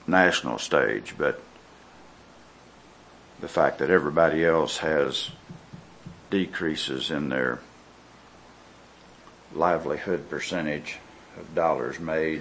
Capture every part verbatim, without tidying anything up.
national stage, but the fact that everybody else has decreases in their livelihood percentage of dollars made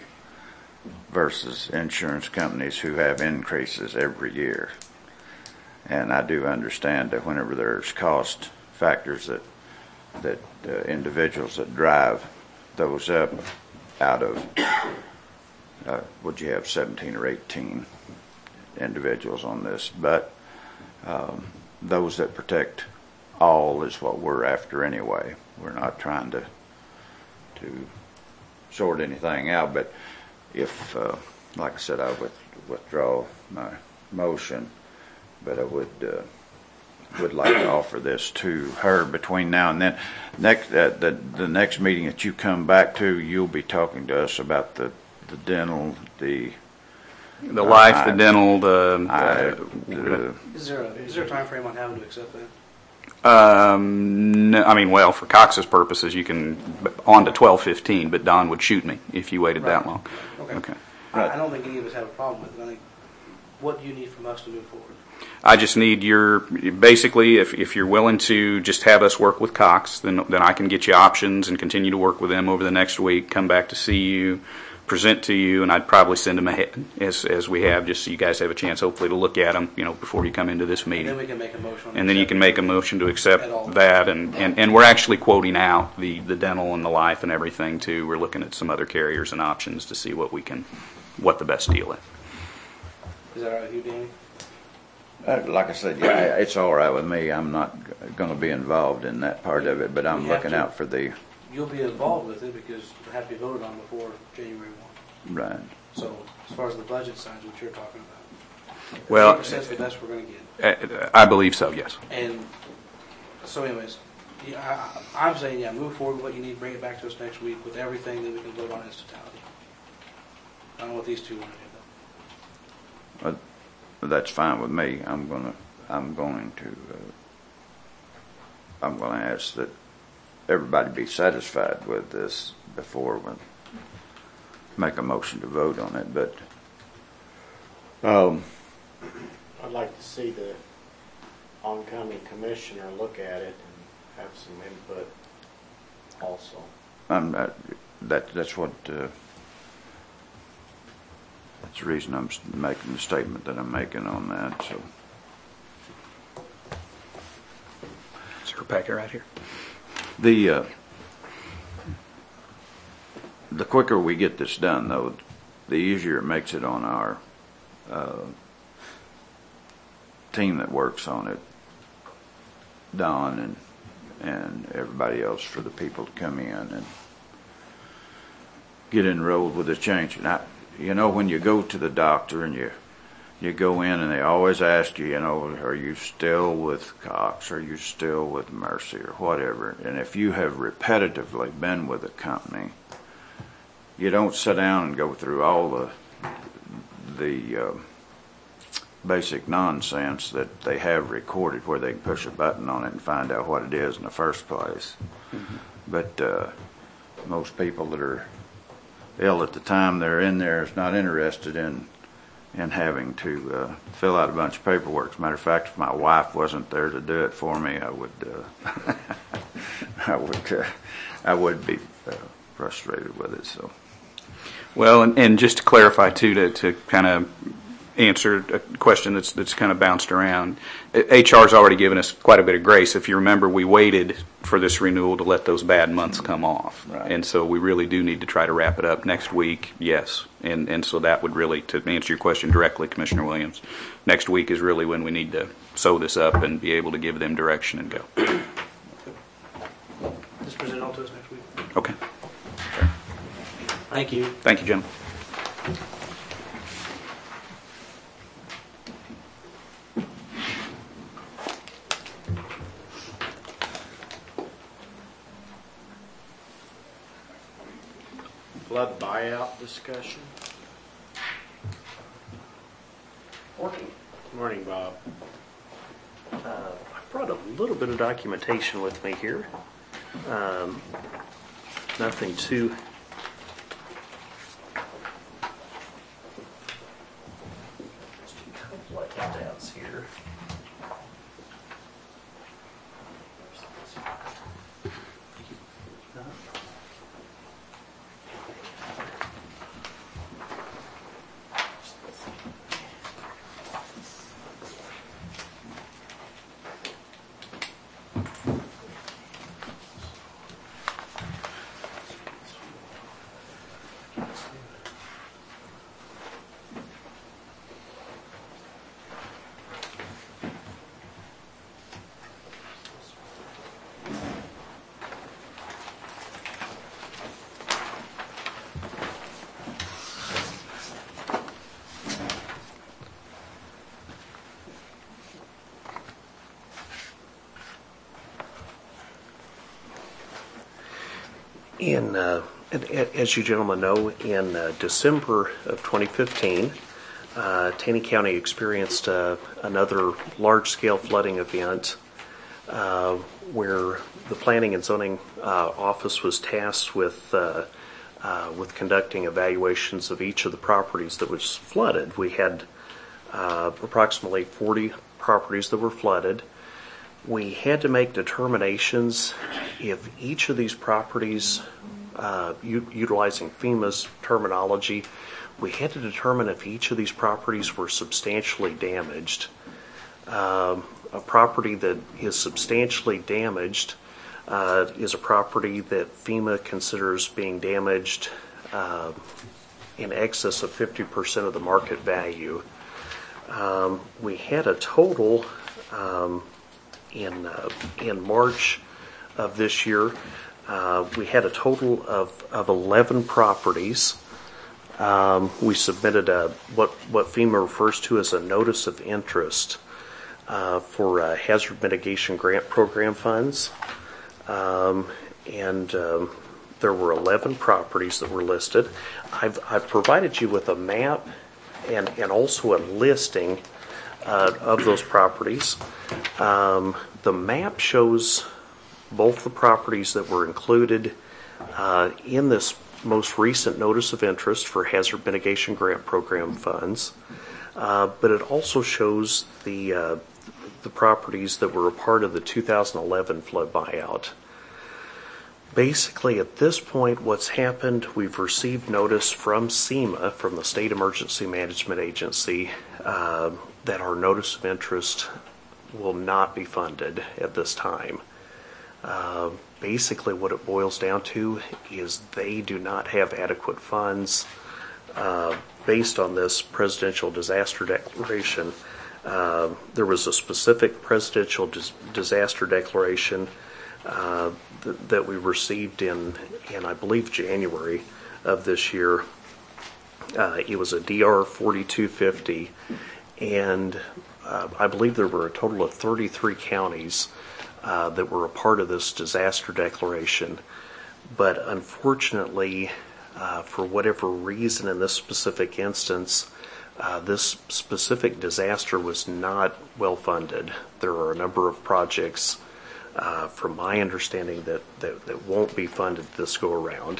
versus insurance companies who have increases every year. And I do understand that whenever there's cost factors that that uh, individuals that drive those up out of, uh, would you have seventeen or eighteen individuals on this, but um, those that protect all is what we're after anyway. We're not trying to to sort anything out, but if, uh, like I said, I would withdraw my motion, but I would uh, would like to offer this to her between now and then. Next, uh, the the next meeting that you come back to, you'll be talking to us about the the dental, the the uh, life, I, the dental, the. I, uh, the is there a, is there a time frame on having to accept that? Um, no, I mean, well, for Cox's purposes, you can on to twelve fifteen, but Don would shoot me if you waited right. that long. Okay. Okay. I, I don't think any of us have a problem with it. I think, what do you need from us to move forward? I just need your, basically, if if you're willing to just have us work with Cox, then then I can get you options and continue to work with them over the next week. Come back to see you, present to you, and I'd probably send them ahead as as we have, just so you guys have a chance, hopefully, to look at them, you know, before you come into this meeting. And then we can make a motion. And then you can make a motion to accept that, and, and, and we're actually quoting out the, the dental and the life and everything too. We're looking at some other carriers and options to see what we can, what the best deal is. Is that all right with you, Danny? Uh, like I said, yeah, it's all right with me. I'm not going to be involved in that part of it, but I'm looking to, out for the. You'll be involved with it because it'll have to be voted on before January first. Right. So as far as the budget side, what you're talking about. Well, eight percent is the best we're going to get. I believe so, yes. And so, anyways, yeah, I, I'm saying, yeah, move forward with what you need, bring it back to us next week with everything that we can vote on in its totality. I don't know what these two want to do, though. Uh, that's fine with me. I'm gonna. I'm going to. Uh, I'm going to ask that everybody be satisfied with this before we make a motion to vote on it. But um, I'd like to see the oncoming commissioner look at it and have some input also. I'm not, that that's what uh, that's the reason I'm making the statement that I'm making on that. So, is there a packet right here? The uh, the quicker we get this done, though, the easier it makes it on our uh, team that works on it, Don and and everybody else, for the people to come in and get enrolled with the change. And I, you know, when you go to the doctor and you you go in and they always ask you, you know, are you still with Cox? Are you still with Mercy or whatever? And if you have repetitively been with a company, you don't sit down and go through all the the uh, basic nonsense that they have recorded where they can push a button on it and find out what it is in the first place. Mm-hmm. But uh, most people that are ill at the time they're in there is not interested in in having to uh, fill out a bunch of paperwork. As a matter of fact, if my wife wasn't there to do it for me, I would uh, I would uh, I would be uh, frustrated with it. So, well, and, and just to clarify too, to to kind of answer a question that's that's kind of bounced around. H R's already given us quite a bit of grace. If you remember, we waited for this renewal to let those bad months come off, right. And so we really do need to try to wrap it up next week. Yes, and and so that would really, to answer your question directly, Commissioner Williams, next week is really when we need to sew this up and be able to give them direction and go. Just present it all to us next week. Okay. Thank you. Thank you, gentlemen. Flood buyout discussion. Morning. Morning, Bob. Uh, I brought a little bit of documentation with me here. Um, nothing too here. In, uh, as you gentlemen know, in uh, December of twenty fifteen, uh, Taney County experienced uh, another large-scale flooding event uh, where the Planning and Zoning uh, Office was tasked with uh, uh, with conducting evaluations of each of the properties that was flooded. We had uh, approximately forty properties that were flooded. We had to make determinations if each of these properties, uh, u- utilizing FEMA's terminology, we had to determine if each of these properties were substantially damaged. Um, a property that is substantially damaged uh, is a property that FEMA considers being damaged uh, in excess of fifty percent of the market value. Um, we had a total um, in uh, in March of this year, uh, we had a total of, of eleven properties. Um, we submitted a what what FEMA refers to as a notice of interest uh, for uh, hazard mitigation grant program funds, um, and um, there were eleven properties that were listed. I've I've provided you with a map and and also a listing uh, of those properties. Um, the map shows both the properties that were included uh, in this most recent notice of interest for hazard mitigation grant program funds, uh, but it also shows the uh, the properties that were a part of the two thousand eleven flood buyout. Basically, at this point, what's happened, we've received notice from SEMA, from the State Emergency Management Agency, uh, that our notice of interest will not be funded at this time. Uh, basically, what it boils down to is they do not have adequate funds uh, based on this presidential disaster declaration. Uh, there was a specific presidential dis- disaster declaration uh, th- that we received in, in, I believe, January of this year. Uh, it was a D R forty-two fifty, and uh, I believe there were a total of thirty-three counties uh, that were a part of this disaster declaration. But unfortunately, uh, for whatever reason in this specific instance, uh, this specific disaster was not well funded. There are a number of projects, uh, from my understanding, that, that, that won't be funded this go around.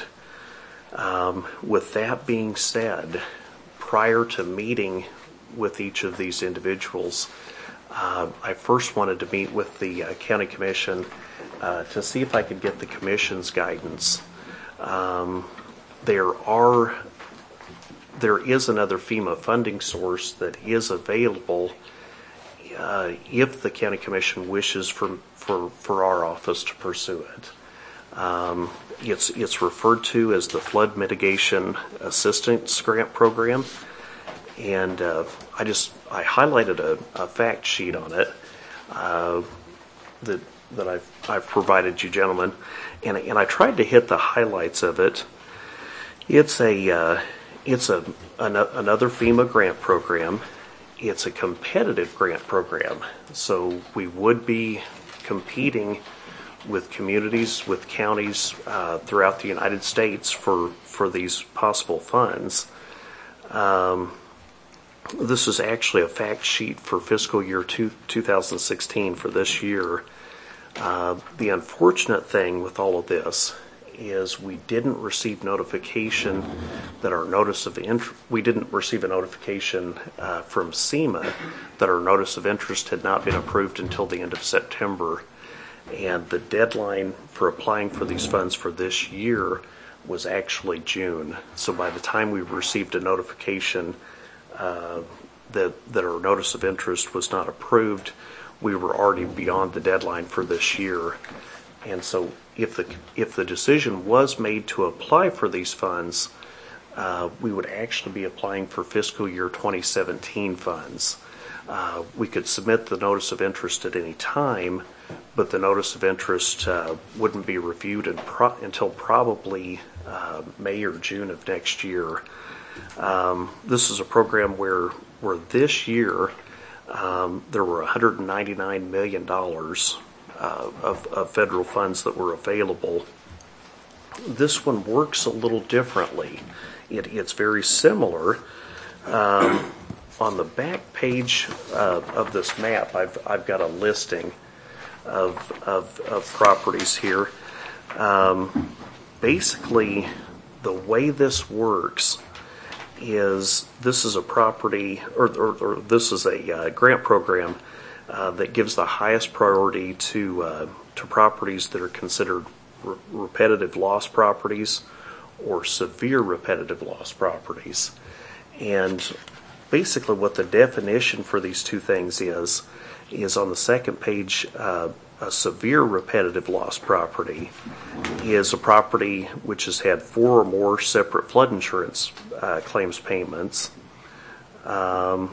Um, with that being said, prior to meeting with each of these individuals, uh, I first wanted to meet with the uh, county commission uh, to see if I could get the commission's guidance. Um, there are, there is another FEMA funding source that is available uh, if the county commission wishes for for for our office to pursue it. Um, it's it's referred to as the Flood Mitigation Assistance Grant Program, and uh, I just I highlighted a, a fact sheet on it uh, that that I've I've provided you gentlemen, and and I tried to hit the highlights of it. It's a uh, it's a an, another FEMA grant program. It's a competitive grant program, so we would be competing with communities, with counties uh, throughout the United States for for these possible funds. Um, this is actually a fact sheet for fiscal year two, two thousand sixteen for this year. Uh, the unfortunate thing with all of this is we didn't receive notification that our notice of int- we didn't receive a notification uh, from SEMA that our notice of interest had not been approved until the end of September, and the deadline for applying for these funds for this year was actually June. So by the time we received a notification uh, that that our notice of interest was not approved, we were already beyond the deadline for this year. And so if the if the decision was made to apply for these funds, uh, we would actually be applying for fiscal year twenty seventeen funds. Uh, we could submit the notice of interest at any time, but the notice of interest uh, wouldn't be reviewed in pro- until probably uh, May or June of next year. Um, this is a program where, where this year um, there were one hundred ninety-nine million dollars uh, of, of federal funds that were available. This one works a little differently. It, it's very similar. Um, on the back page uh, of this map, I've, I've got a listing of, of, of properties here. Um, basically, the way this works is this is a property, or, or, or this is a uh, grant program uh, that gives the highest priority to uh, to properties that are considered re- repetitive loss properties or severe repetitive loss properties. And basically what the definition for these two things is, is on the second page, uh, a severe repetitive loss property is a property which has had four or more separate flood insurance uh, claims payments, um,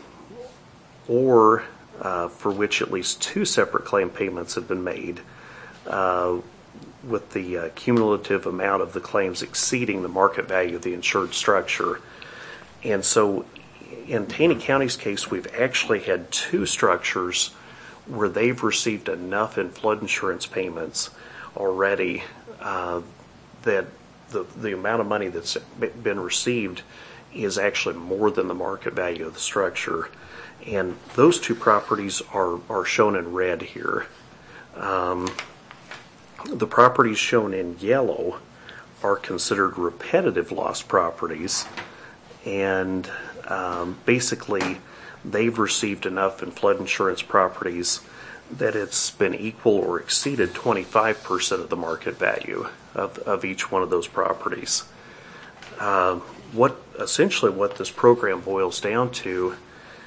or uh, for which at least two separate claim payments have been made, uh, with the uh, cumulative amount of the claims exceeding the market value of the insured structure. And so in Taney County's case, we've actually had two structures where they've received enough in flood insurance payments already uh, that the the amount of money that's been received is actually more than the market value of the structure. And those two properties are, are shown in red here. Um, the properties shown in yellow are considered repetitive loss properties, and um, basically they've received enough in flood insurance properties that it's been equal or exceeded twenty-five percent of the market value of, of each one of those properties. Uh, what essentially what this program boils down to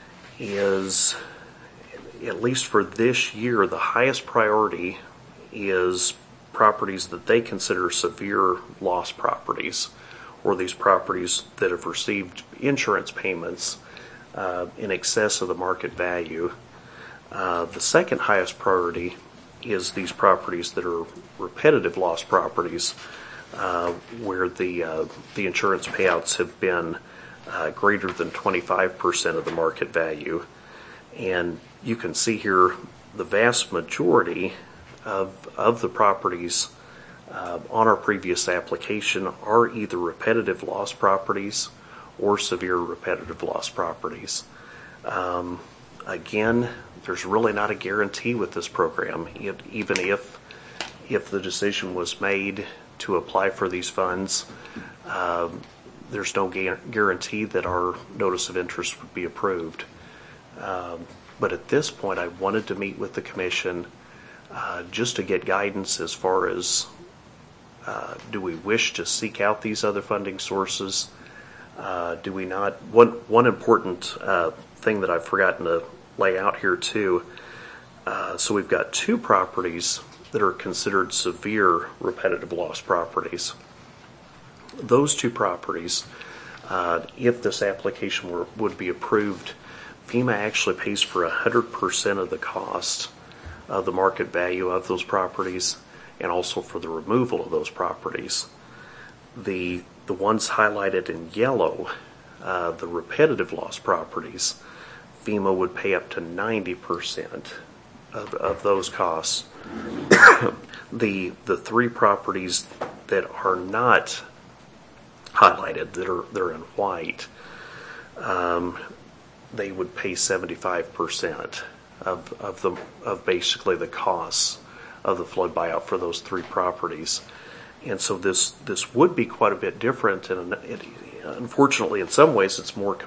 is, at least for this year, the highest priority is properties that they consider severe loss properties, or these properties that have received insurance payments uh, in excess of the market value. Uh, the second highest priority is these properties that are repetitive loss properties, uh, where the uh, the insurance payouts have been uh, greater than twenty-five percent of the market value. And you can see here the vast majority of of the properties uh, on our previous application are either repetitive loss properties or severe repetitive loss properties. Um, again, there's really not a guarantee with this program. It, even if if the decision was made to apply for these funds, uh, there's no gu- guarantee that our notice of interest would be approved. Um, but at this point, I wanted to meet with the commission uh, just to get guidance as far as uh, do we wish to seek out these other funding sources? Uh, do we not? One one important uh, thing that I've forgotten to lay out here too. Uh, so we've got two properties that are considered severe repetitive loss properties. Those two properties, uh, if this application were, would be approved, FEMA actually pays for one hundred percent of the cost of the market value of those properties, and also for the removal of those properties. The the ones highlighted in yellow, uh, the repetitive loss properties, FEMA would pay up to ninety percent of, of those costs. the the three properties that are not highlighted, that are they're in white, um, they would pay seventy-five percent of of the of basically the costs of the flood buyout for those three properties. And so this, this would be quite a bit different, and it, unfortunately, in some ways, it's more